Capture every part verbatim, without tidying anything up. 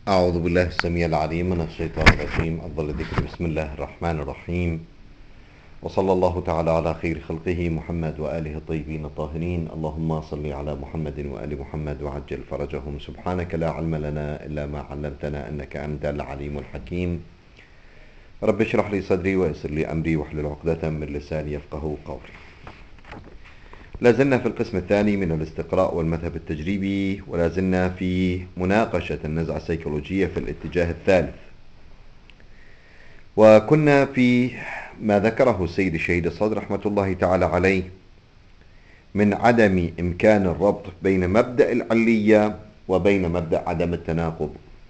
أعوذ بالله السميع العليم من الشيطان الرجيم. أفضل الذكر بسم الله الرحمن الرحيم، وصلى الله تعالى على خير خلقه محمد وآله الطيبين الطاهرين. اللهم صل على محمد وآل محمد وعجل فرجهم. سبحانك لا علم لنا إلا ما علمتنا إنك أنت العليم الحكيم. رب اشرح لي صدري ويسر لي أمري واحلل عقدة من لساني يفقه قولي. لازلنا في القسم الثاني من الاستقراء والمذهب التجريبي، ولازلنا في مناقشة النزعة السيكولوجية في الاتجاه الثالث، وكنا في ما ذكره السيد الشهيد الصدر رحمة الله تعالى عليه من عدم إمكان الربط بين مبدأ العلية وبين مبدأ عدم التناقض،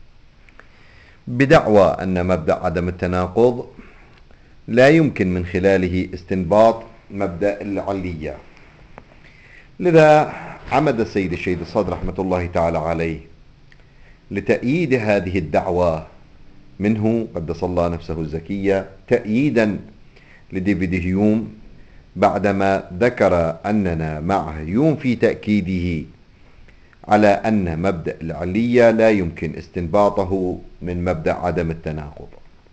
بدعوى أن مبدأ عدم التناقض لا يمكن من خلاله استنباط مبدأ العلية. لذا عمد السيد الشهيد الصدر رحمة الله تعالى عليه لتأييد هذه الدعوة منه قدس الله نفسه الزكية، تأييدا لديفيد هيوم بعدما ذكر أننا مع هيوم في تأكيده على أن مبدأ العلية لا يمكن استنباطه من مبدأ عدم التناقض.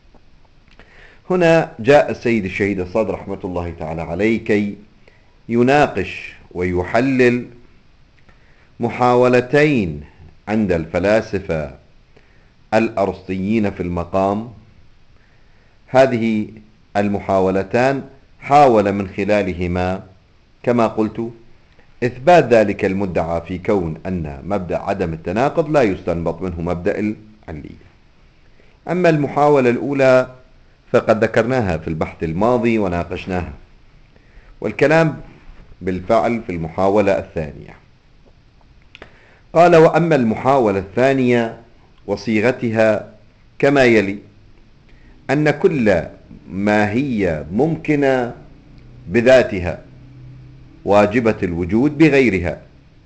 هنا جاء السيد الشهيد الصدر رحمة الله تعالى عليه كي يناقش ويحلل محاولتين عند الفلاسفة الأرسطيين في المقام. هذه المحاولتان حاول من خلالهما كما قلت إثبات ذلك المدعى في كون أن مبدأ عدم التناقض لا يستنبط منه مبدأ العلية. أما المحاولة الأولى فقد ذكرناها في البحث الماضي وناقشناها، والكلام بالفعل في المحاولة الثانية. قال: وأما المحاولة الثانية وصيغتها كما يلي: أن كل ما هي ممكنة بذاتها واجبة الوجود بغيرها،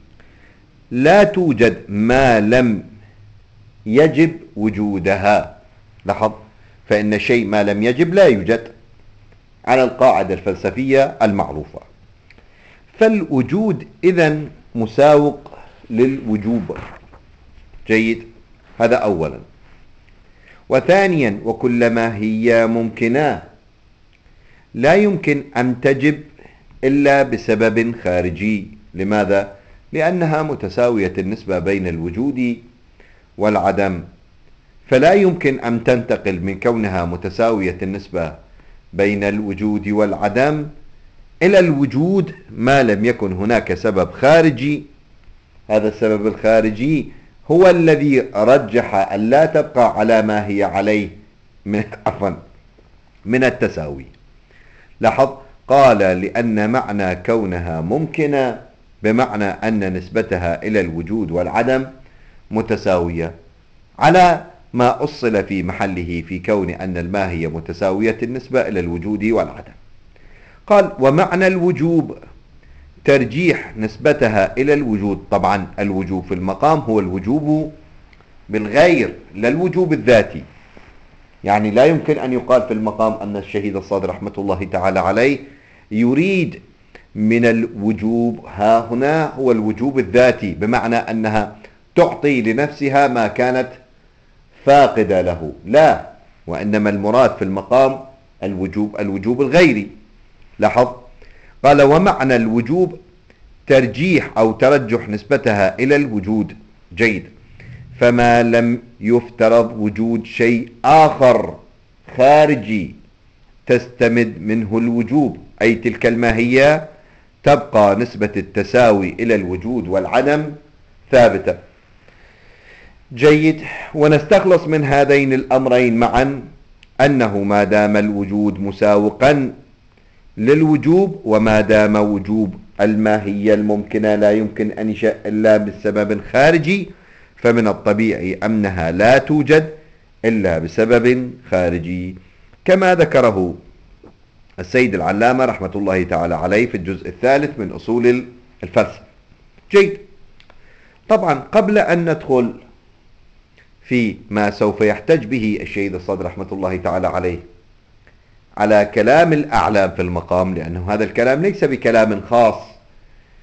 لا توجد ما لم يجب وجودها. لاحظ، فإن شيء ما لم يجب لا يوجد على القاعدة الفلسفية المعروفة. فالوجود إذن مساوق للوجوب. جيد، هذا أولا. وثانيا: وكلما هي ممكنة لا يمكن أن تجب إلا بسبب خارجي. لماذا؟ لأنها متساوية النسبة بين الوجود والعدم، فلا يمكن أن تنتقل من كونها متساوية النسبة بين الوجود والعدم إلى الوجود ما لم يكن هناك سبب خارجي. هذا السبب الخارجي هو الذي رجح أن لا تبقى على ما هي عليه من عفوا من التساوي. لاحظ، قال: لأن معنى كونها ممكنة بمعنى أن نسبتها إلى الوجود والعدم متساوية، على ما أصل في محله في كون أن الماهية متساوية النسبة إلى الوجود والعدم. قال: ومعنى الوجوب ترجيح نسبتها إلى الوجود. طبعا الوجوب في المقام هو الوجوب بالغير، لا الوجوب الذاتي. يعني لا يمكن أن يقال في المقام أن الشهيد الصادر رحمة الله تعالى عليه يريد من الوجوب ها هنا هو الوجوب الذاتي، بمعنى أنها تعطي لنفسها ما كانت فاقدة له، لا، وإنما المراد في المقام الوجوب الوجوب الغيري. لاحظ، قال: ومعنى الوجوب ترجيح أو ترجح نسبتها إلى الوجود. جيد، فما لم يفترض وجود شيء آخر خارجي تستمد منه الوجوب، أي تلك الماهية، تبقى نسبة التساوي إلى الوجود والعدم ثابتة. جيد، ونستخلص من هذين الأمرين معا أنه ما دام الوجود مساوقا للوجوب، وما دام وجوب الماهية الممكنة لا يمكن أن يشاء إلا بالسبب خارجي، فمن الطبيعي أنها لا توجد إلا بسبب خارجي، كما ذكره السيد العلامة رحمة الله تعالى عليه في الجزء الثالث من أصول الفلسفة. جيد، طبعا قبل أن ندخل في ما سوف يحتج به الشهيد الصدر رحمة الله تعالى عليه على كلام الأعلام في المقام، لأنه هذا الكلام ليس بكلام خاص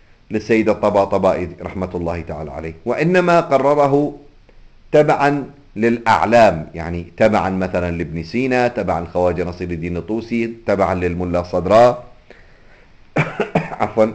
للسيد الطباطبائي رحمة الله تعالى عليه، وإنما قرره تبعا للأعلام، يعني تبعا مثلا لابن سينا، تبعا لخواجة نصير الدين الطوسي، تبعا للملا صدراء عفوا.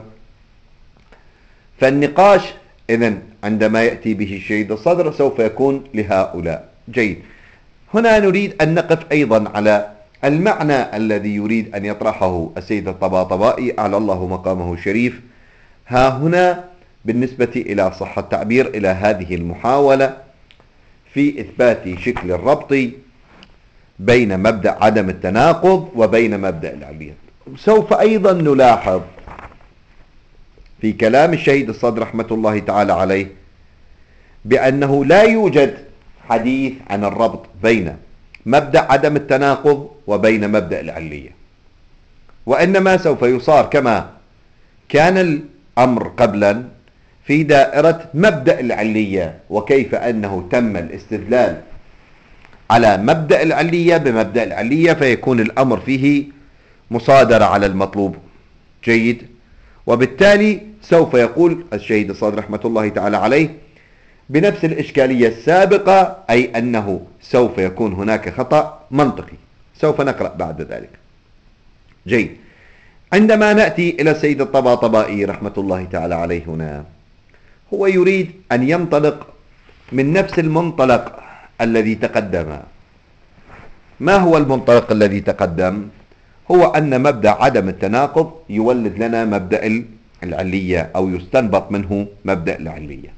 فالنقاش إذن عندما يأتي به الشهيد الصدر سوف يكون لهؤلاء. جيد. هنا نريد أن نقف أيضا على المعنى الذي يريد أن يطرحه السيد الطباطبائي أعلى الله مقامه الشريف ها هنا بالنسبة إلى صحة التعبير إلى هذه المحاولة في إثبات شكل الربط بين مبدأ عدم التناقض وبين مبدأ العلية. سوف أيضا نلاحظ في كلام الشهيد الصدر رحمة الله تعالى عليه بأنه لا يوجد حديث عن الربط بين مبدأ عدم التناقض وبين مبدأ العلية، وإنما سوف يصار كما كان الأمر قبلا في دائرة مبدأ العلية، وكيف أنه تم الاستدلال على مبدأ العلية بمبدأ العلية فيكون الأمر فيه مصادرة على المطلوب. جيد. وبالتالي سوف يقول الشهيد الصدر رحمة الله تعالى عليه بنفس الإشكالية السابقة، أي أنه سوف يكون هناك خطأ منطقي. سوف نقرأ بعد ذلك. جيد. عندما نأتي إلى السيد الطباطبائي رحمة الله تعالى عليه هنا، هو يريد أن ينطلق من نفس المنطلق الذي تقدم. ما هو المنطلق الذي تقدم؟ هو أن مبدأ عدم التناقض يولد لنا مبدأ العلية أو يستنبط منه مبدأ العلية،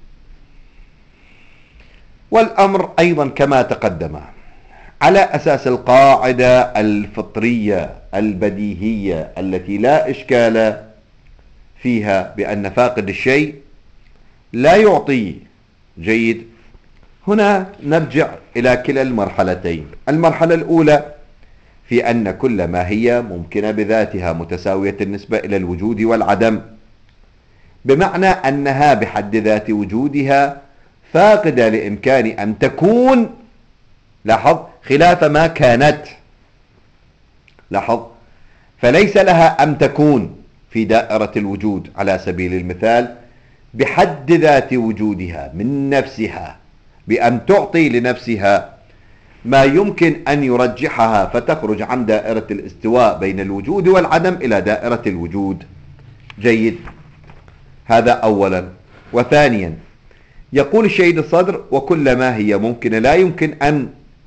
والأمر أيضا كما تقدم على أساس القاعدة الفطرية البديهية التي لا إشكال فيها بأن فاقد الشيء لا يعطيه. جيد. هنا نرجع إلى كلا المرحلتين. المرحلة الأولى في أن كل ما هي ممكنة بذاتها متساوية النسبة إلى الوجود والعدم، بمعنى أنها بحد ذات وجودها فاقدة لإمكان أن تكون، لاحظ، خلاف ما كانت. لاحظ، فليس لها أن تكون في دائرة الوجود على سبيل المثال بحد ذات وجودها من نفسها، بأن تعطي لنفسها ما يمكن أن يرجحها فتخرج عن دائرة الاستواء بين الوجود والعدم إلى دائرة الوجود. جيد. هذا أولا. وثانيا يقول الشهيد الصدر وكل ما هي ممكنة لا يمكن أن،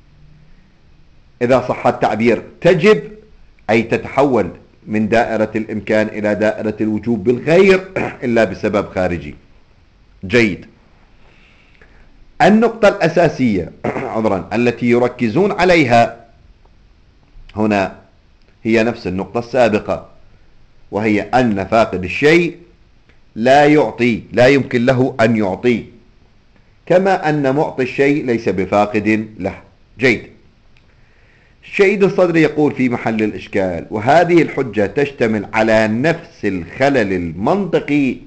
إذا صح التعبير، تجب، أي تتحول من دائرة الإمكان إلى دائرة الوجوب بالغير إلا بسبب خارجي. جيد. النقطة الأساسية عذرا التي يركزون عليها هنا هي نفس النقطة السابقة، وهي أن فاقد الشيء لا يعطي، لا يمكن له أن يعطي، كما أن معطي الشيء ليس بفاقد له. جيد. الشهيد الصدر يقول في محل الإشكال: وهذه الحجة تشتمل على نفس الخلل المنطقي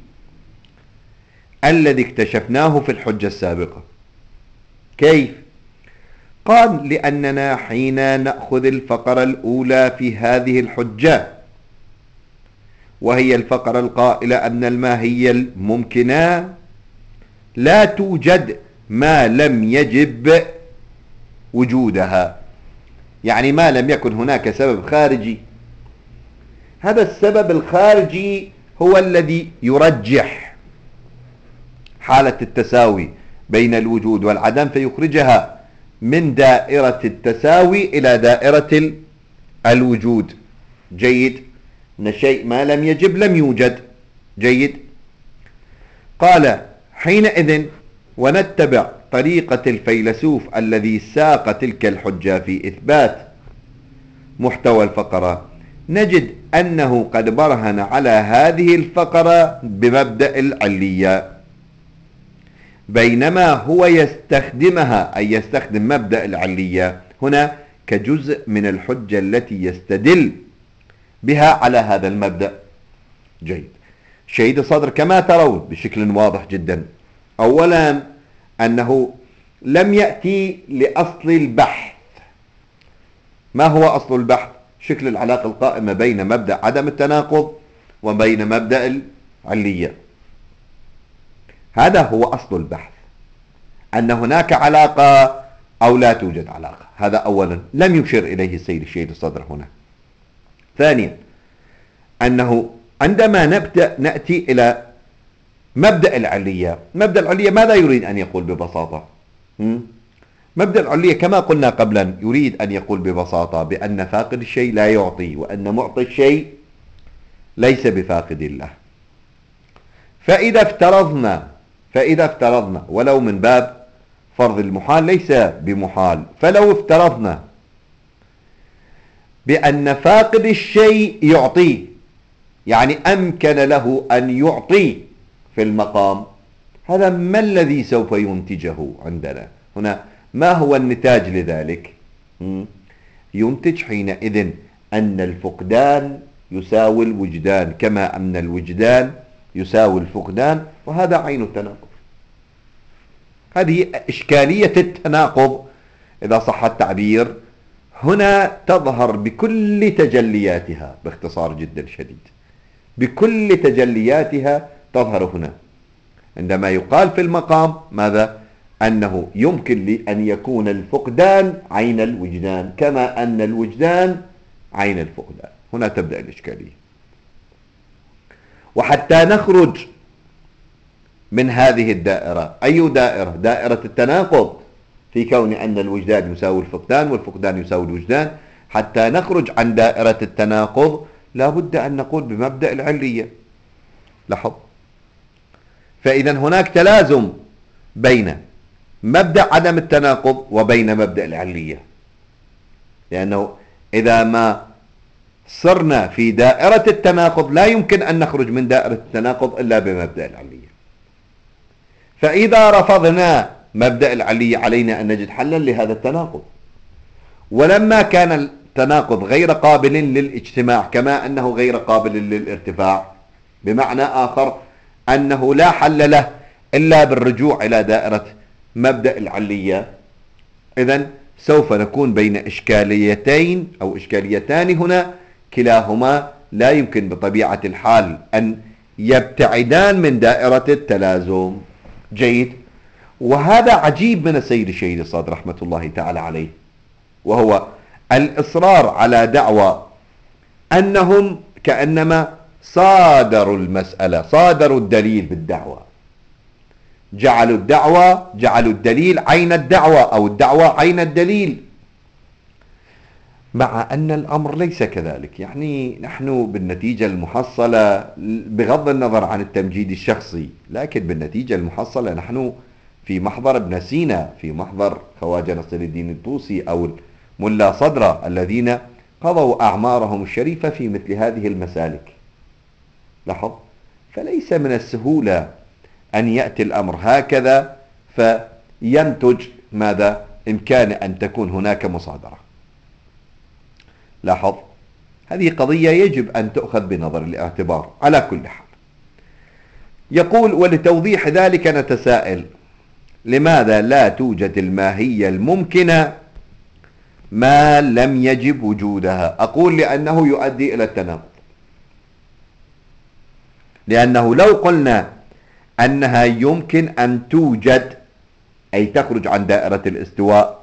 الذي اكتشفناه في الحجة السابقة. كيف؟ قال: لأننا حين نأخذ الفقرة الأولى في هذه الحجة، وهي الفقرة القائلة أن الماهية الممكنة لا توجد ما لم يجب وجودها، يعني ما لم يكن هناك سبب خارجي. هذا السبب الخارجي هو الذي يرجح حالة التساوي بين الوجود والعدم فيخرجها من دائرة التساوي إلى دائرة الوجود. جيد. أن الشيء ما لم يجب لم يوجد. جيد. قال: حينئذ ونتبع طريقة الفيلسوف الذي ساق تلك الحجة في إثبات محتوى الفقرة، نجد أنه قد برهن على هذه الفقرة بمبدأ العلية، بينما هو يستخدمها، أي يستخدم مبدأ العلية هنا كجزء من الحجة التي يستدل بها على هذا المبدأ. جيد. الشهيد الصدر كما ترون بشكل واضح جدا، أولا أنه لم يأتي لأصل البحث. ما هو أصل البحث؟ شكل العلاقة القائمة بين مبدأ عدم التناقض وبين مبدأ العلية. هذا هو أصل البحث، أن هناك علاقة أو لا توجد علاقة. هذا أولا لم يشر إليه السيد الشهيد الصدر هنا. ثانيا أنه عندما نبدأ نأتي إلى مبدأ العلية، مبدأ العلية ماذا يريد أن يقول ببساطة؟ مبدأ العلية كما قلنا قبلا يريد أن يقول ببساطة بأن فاقد الشيء لا يعطي، وأن معطي الشيء ليس بفاقد الله. فإذا افترضنا فإذا افترضنا ولو من باب فرض المحال ليس بمحال، فلو افترضنا بأن فاقد الشيء يعطيه، يعني أمكن له أن يعطي في المقام، هذا ما الذي سوف ينتجه عندنا هنا؟ ما هو النتاج لذلك؟ ينتج حينئذ أن الفقدان يساوي الوجدان، كما أن الوجدان يساوي الفقدان، وهذا عين التناقض. هذه إشكالية التناقض إذا صح التعبير هنا تظهر بكل تجلياتها، باختصار جدا شديد بكل تجلياتها تظهر هنا عندما يقال في المقام ماذا؟ أنه يمكن لأن يكون الفقدان عين الوجدان، كما أن الوجدان عين الفقدان. هنا تبدأ الإشكالية. وحتى نخرج من هذه الدائرة، أي دائرة؟ دائرة التناقض في كون أن الوجدان يساوي الفقدان والفقدان يساوي الوجدان. حتى نخرج عن دائرة التناقض لا بد أن نقول بمبدأ العلية. لاحظ، فإذا هناك تلازم بين مبدأ عدم التناقض وبين مبدأ العلية، لأنه إذا ما صرنا في دائرة التناقض لا يمكن أن نخرج من دائرة التناقض إلا بمبدأ العلية. فإذا رفضنا مبدأ العلية علينا أن نجد حلا لهذا التناقض. ولما كان التناقض غير قابل للاجتماع كما أنه غير قابل للارتفاع، بمعنى آخر أنه لا حل له إلا بالرجوع إلى دائرة مبدأ العلية، إذن سوف نكون بين إشكاليتين أو إشكاليتان هنا، كلاهما لا يمكن بطبيعة الحال أن يبتعدان من دائرة التلازم. جيد. وهذا عجيب من السيد الشهيد الصدر رحمة الله تعالى عليه، وهو الإصرار على دعوى أنهم كأنما صادروا المسألة، صادروا الدليل بالدعوة، جعلوا الدعوة جعلوا الدليل عين الدعوة أو الدعوة عين الدليل، مع أن الأمر ليس كذلك. يعني نحن بالنتيجة المحصلة بغض النظر عن التمجيد الشخصي، لكن بالنتيجة المحصلة نحن في محضر ابن سينا، في محضر خواجة نصر الدين الطوسي أو الملا صدرة الذين قضوا أعمارهم الشريفة في مثل هذه المسالك. لاحظ، فليس من السهولة أن يأتي الأمر هكذا فينتج ماذا؟ إمكان أن تكون هناك مصادرة. لاحظ، هذه قضية يجب أن تؤخذ بنظر الاعتبار على كل حال. يقول: ولتوضيح ذلك نتساءل لماذا لا توجد الماهية الممكنة ما لم يجب وجودها؟ أقول لأنه يؤدي إلى التناقض، لأنه لو قلنا أنها يمكن أن توجد أي تخرج عن دائرة الاستواء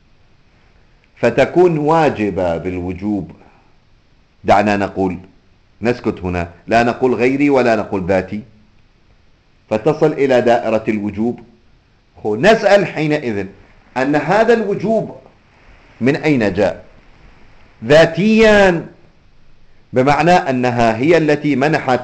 فتكون واجبة بالوجوب، دعنا نقول نسكت هنا، لا نقول غيري ولا نقول ذاتي، فتصل إلى دائرة الوجوب. نسأل حينئذ أن هذا الوجوب من أين جاء؟ ذاتيا، بمعنى أنها هي التي منحت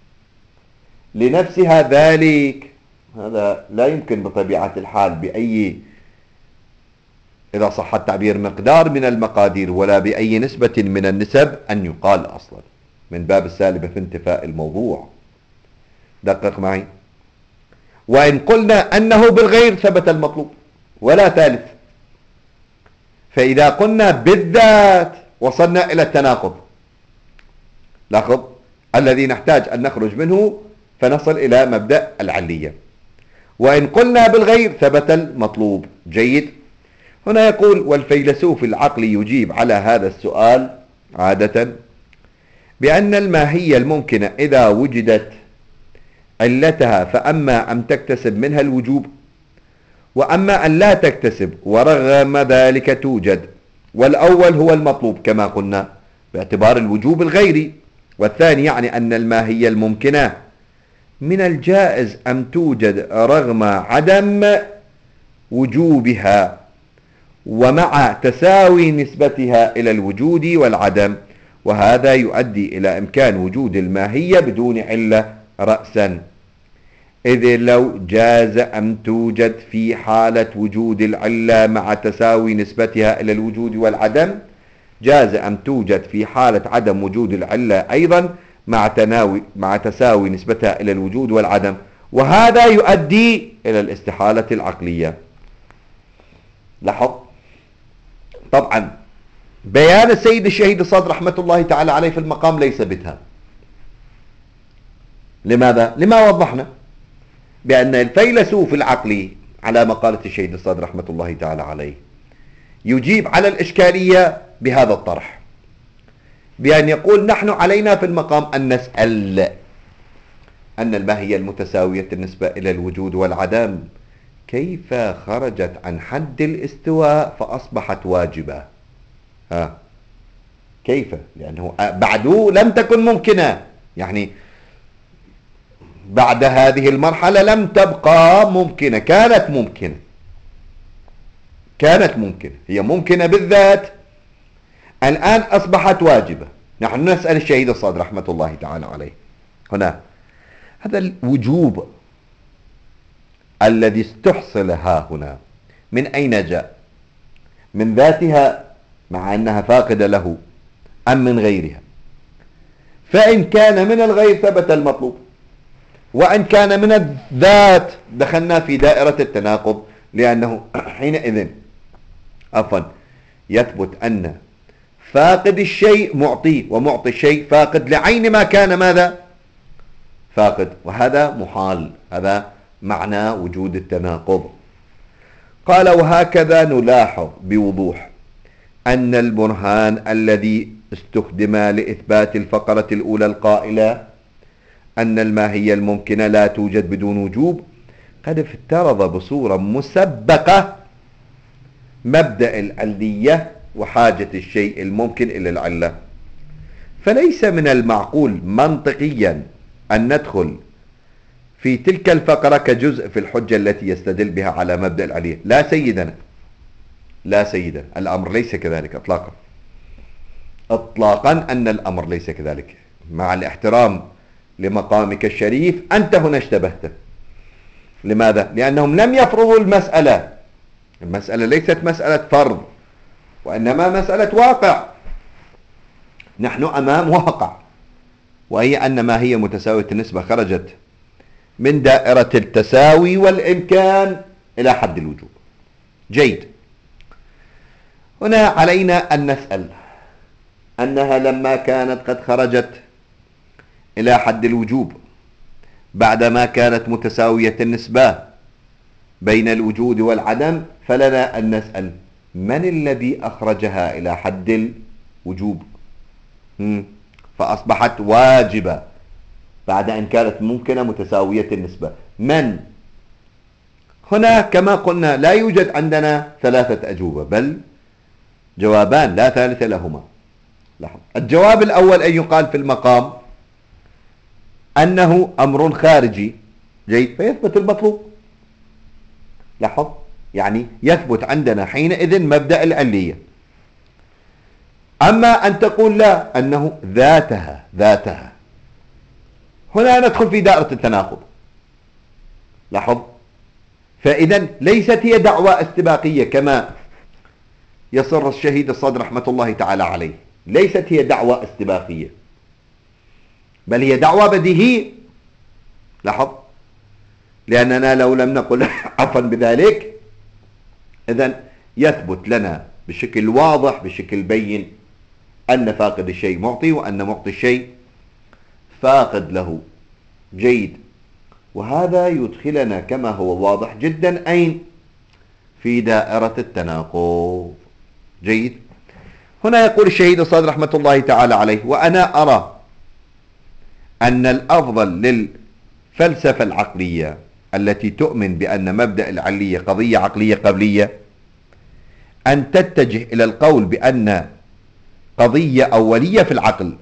لنفسها ذلك. هذا لا يمكن بطبيعة الحال بأي، إذا صح التعبير، مقدار من المقادير ولا بأي نسبة من النسب أن يقال أصلا، من باب السالبة في انتفاء الموضوع. دقق معي. وإن قلنا أنه بالغير ثبت المطلوب ولا ثالث، فإذا قلنا بالذات وصلنا إلى التناقض. لاحظ الذي نحتاج أن نخرج منه فنصل إلى مبدأ العلية. وإن قلنا بالغير ثبت المطلوب. جيد. هنا يقول: والفيلسوف العقلي يجيب على هذا السؤال عادة بأن الماهية الممكنة إذا وجدت علتها فأما أن تكتسب منها الوجوب، وأما أن لا تكتسب ورغم ذلك توجد، والأول هو المطلوب كما قلنا باعتبار الوجوب الغيري، والثاني يعني أن الماهية الممكنة من الجائز أن توجد رغم عدم وجوبها ومع تساوي نسبتها إلى الوجود والعدم، وهذا يؤدي إلى إمكان وجود الماهية بدون علة رأسا، إذ لو جاز أن توجد في حالة وجود العلة مع تساوي نسبتها إلى الوجود والعدم، جاز أن توجد في حالة عدم وجود العلة أيضا مع, تناوي مع تساوي نسبتها إلى الوجود والعدم، وهذا يؤدي إلى الاستحالة العقلية. لاحظ طبعا بيان السيد الشهيد الصادق رحمة الله تعالى عليه في المقام ليس بتها. لماذا؟ لما وضحنا بأن الفيلسوف العقلي على مقالة الشهيد الصادق رحمة الله تعالى عليه يجيب على الإشكالية بهذا الطرح، بأن يقول نحن علينا في المقام أن نسأل أن الماهية المتساوية النسبة إلى الوجود والعدم كيف خرجت عن حد الاستواء فأصبحت واجبة؟ ها كيف؟ لأنه بعده لم تكن ممكنة، يعني بعد هذه المرحلة لم تبقى ممكنة، كانت ممكنة كانت ممكنة هي ممكنة بالذات، الآن أصبحت واجبة. نحن نسأل الشهيد الصادق رحمة الله تعالى عليه هنا هذا الوجوب الذي استحصل ها هنا من أين جاء؟ من ذاتها مع أنها فاقدة له أم من غيرها؟ فإن كان من الغير ثبت المطلوب، وإن كان من الذات دخلنا في دائرة التناقض، لأنه حينئذ عفوا يثبت أن فاقد الشيء معطي ومعطي الشيء فاقد لعين ما كان ماذا؟ فاقد، وهذا محال، هذا معنى وجود التناقض. قال وهكذا نلاحظ بوضوح أن البرهان الذي استخدم لإثبات الفقرة الأولى القائلة أن الماهية الممكنة لا توجد بدون وجوب قد افترض بصورة مسبقة مبدأ العلية وحاجة الشيء الممكن إلى العلة، فليس من المعقول منطقيا أن ندخل في تلك الفقرة كجزء في الحجة التي يستدل بها على مبدأ العلية. لا سيدنا لا سيدنا الأمر ليس كذلك إطلاقا إطلاقا أن الأمر ليس كذلك. مع الاحترام لمقامك الشريف أنت هنا اشتبهت. لماذا؟ لأنهم لم يفرضوا المسألة. المسألة ليست مسألة فرض، وإنما مسألة واقع. نحن أمام واقع، وهي أن ما هي متساوية النسبة خرجت من دائرة التساوي والإمكان إلى حد الوجوب. جيد. هنا علينا أن نسأل أنها لما كانت قد خرجت إلى حد الوجوب بعدما كانت متساوية النسبة بين الوجود والعدم، فلنا أن نسأل من الذي أخرجها إلى حد الوجوب فأصبحت واجبة بعد أن كانت ممكنة متساوية النسبة؟ من؟ هنا كما قلنا لا يوجد عندنا ثلاثة أجوبة، بل جوابان لا ثالث لهما. الجواب الأول أن يقال في المقام أنه أمر خارجي. جيد، فيثبت المطلوب. لاحظ، يعني يثبت عندنا حينئذ مبدأ العلية. أما أن تقول لا أنه ذاتها ذاتها هنا ندخل في دائرة التناقض. لاحظ، فإذا ليست هي دعوة استباقية كما يصر الشهيد الصادق رحمة الله تعالى عليه، ليست هي دعوة استباقية، بل هي دعوة بديهية. لاحظ، لأننا لو لم نقل عفوا بذلك إذن يثبت لنا بشكل واضح بشكل بين أن فاقد الشيء معطي وأن معطي الشيء فاقد له. جيد، وهذا يدخلنا كما هو واضح جدا أين؟ في دائرة التناقض. جيد، هنا يقول الشهيد الصادق رحمة الله تعالى عليه: وأنا أرى أن الأفضل للفلسفة العقلية التي تؤمن بأن مبدأ العلية قضية عقلية قبلية أن تتجه إلى القول بأن قضية أولية في العقل،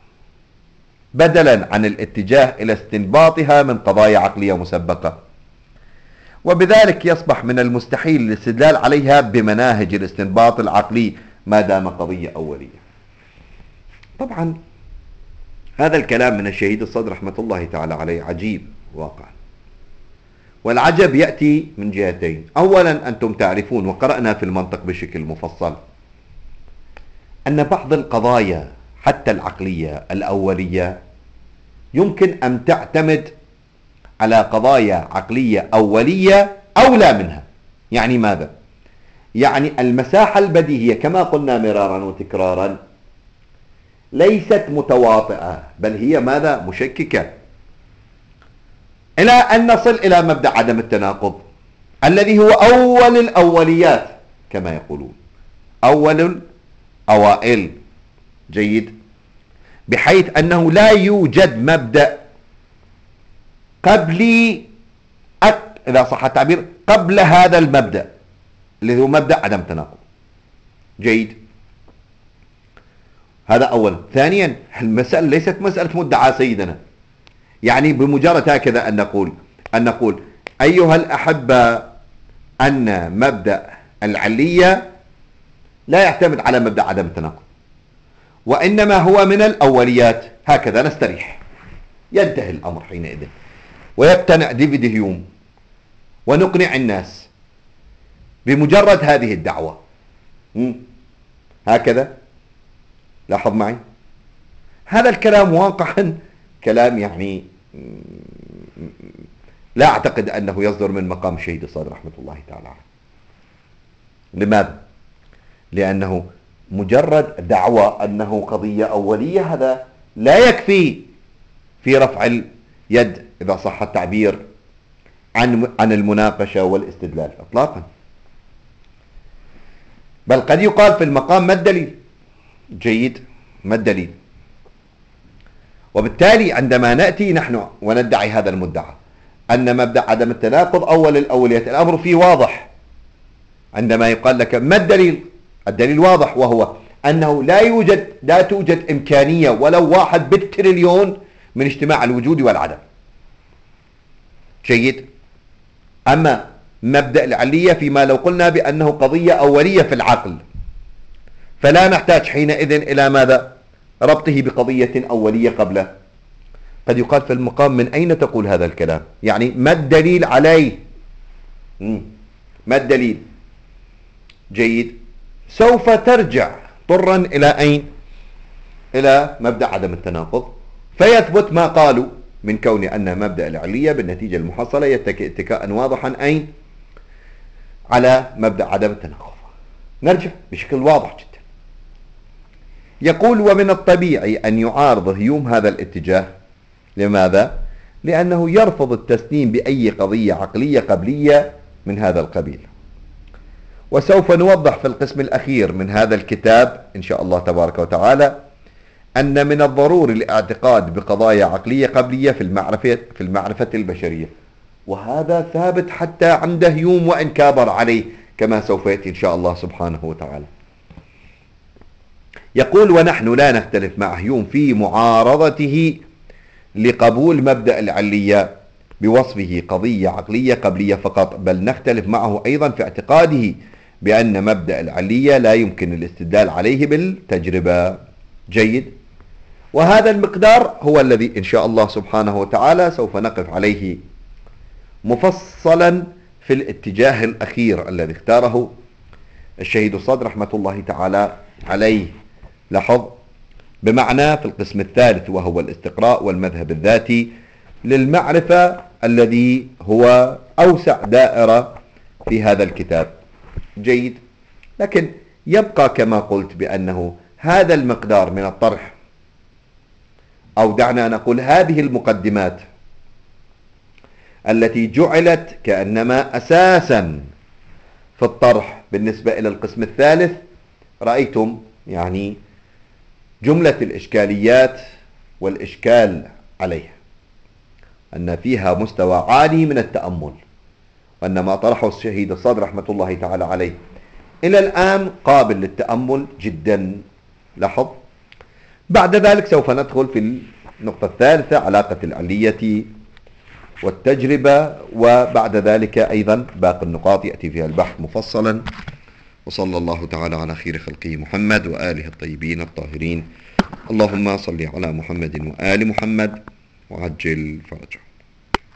بدلا عن الاتجاه إلى استنباطها من قضايا عقلية مسبقة، وبذلك يصبح من المستحيل الاستدلال عليها بمناهج الاستنباط العقلي ما دام قضية أولية. طبعا هذا الكلام من الشهيد الصدر رحمة الله تعالى عليه عجيب واقعا، والعجب يأتي من جهتين. أولا أنتم تعرفون وقرأنا في المنطق بشكل مفصل أن بعض القضايا حتى العقلية الأولية يمكن أن تعتمد على قضايا عقلية أولية أولى منها. يعني ماذا؟ يعني المساحة البديهية كما قلنا مرارا وتكرارا ليست متواطئة، بل هي ماذا؟ مشككة، إلى أن نصل إلى مبدأ عدم التناقض الذي هو أول الأوليات كما يقولون، أول الأوائل. جيد، بحيث أنه لا يوجد مبدأ قبلي إذا صح التعبير قبل هذا المبدأ الذي هو مبدأ عدم التناقض. جيد، هذا أولا. ثانيا المسألة ليست مسألة مدعى سيدنا، يعني بمجرد هكذا أن نقول أن نقول أيها الأحبة أن مبدأ العلية لا يعتمد على مبدأ عدم التناقض وإنما هو من الأوليات، هكذا نستريح، ينتهي الأمر حينئذ، ويقتنع ديفيد هيوم ونقنع الناس بمجرد هذه الدعوة. هكذا لاحظ معي هذا الكلام واقعا كلام يعني لا أعتقد أنه يصدر من مقام الشهيد الصادق رحمة الله تعالى عليه. لماذا؟ لأنه مجرد دعوة أنه قضية أولية هذا لا يكفي في رفع اليد إذا صح التعبير عن عن المناقشة والاستدلال إطلاقا، بل قد يقال في المقام ما الدليل. جيد، ما الدليل؟ وبالتالي عندما نأتي نحن وندعي هذا المدعى أن مبدأ عدم التناقض أول الأوليات، الأمر فيه واضح. عندما يقال لك ما الدليل؟ الدليل واضح، وهو أنه لا يوجد لا توجد إمكانية ولو واحد بالتريليون من اجتماع الوجود والعدم. جيد، أما مبدأ العلية فيما لو قلنا بأنه قضية أولية في العقل فلا نحتاج حينئذ إلى ماذا؟ ربطه بقضية أولية قبله. قد يقال في المقام من أين تقول هذا الكلام؟ يعني ما الدليل عليه؟ ما الدليل؟ جيد، سوف ترجع طرا إلى أين؟ إلى مبدأ عدم التناقض، فيثبت ما قالوا من كون أن مبدأ العلية بالنتيجة المحصلة يتكئ اتكاء واضحا أين؟ على مبدأ عدم التناقض. نرجع بشكل واضح جدا. يقول ومن الطبيعي أن يعارض هيوم هذا الاتجاه. لماذا؟ لأنه يرفض التسليم بأي قضية عقلية قبلية من هذا القبيل. وسوف نوضح في القسم الأخير من هذا الكتاب إن شاء الله تبارك وتعالى أن من الضروري الاعتقاد بقضايا عقلية قبلية في المعرفة في المعرفة البشرية، وهذا ثابت حتى عند هيوم وإن كابر عليه كما سوف يأتي إن شاء الله سبحانه وتعالى. يقول ونحن لا نختلف مع هيوم في معارضته لقبول مبدأ العلية بوصفه قضية عقلية قبلية فقط، بل نختلف معه أيضا في اعتقاده بأن مبدأ العلية لا يمكن الاستدلال عليه بالتجربة. جيد، وهذا المقدار هو الذي إن شاء الله سبحانه وتعالى سوف نقف عليه مفصلا في الاتجاه الأخير الذي اختاره الشهيد الصدر رحمة الله تعالى عليه. لاحظ بمعنى في القسم الثالث وهو الاستقراء والمذهب الذاتي للمعرفة الذي هو أوسع دائرة في هذا الكتاب. جيد، لكن يبقى كما قلت بأنه هذا المقدار من الطرح، أو دعنا نقول هذه المقدمات التي جعلت كأنما أساسا في الطرح بالنسبة إلى القسم الثالث، رأيتم يعني جملة الإشكاليات والإشكال عليها. أن فيها مستوى عالي من التأمل، وأن ما طرحه الشهيد الصادر رحمة الله تعالى عليه إلى الآن قابل للتأمل جدا. لاحظ. بعد ذلك سوف ندخل في النقطة الثالثة، علاقة العلية والتجربة، وبعد ذلك أيضا باقي النقاط يأتي فيها البحث مفصلا. وصلى الله تعالى على خير خلقه محمد وآله الطيبين الطاهرين. اللهم صل على محمد وآل محمد وعجل فرجه.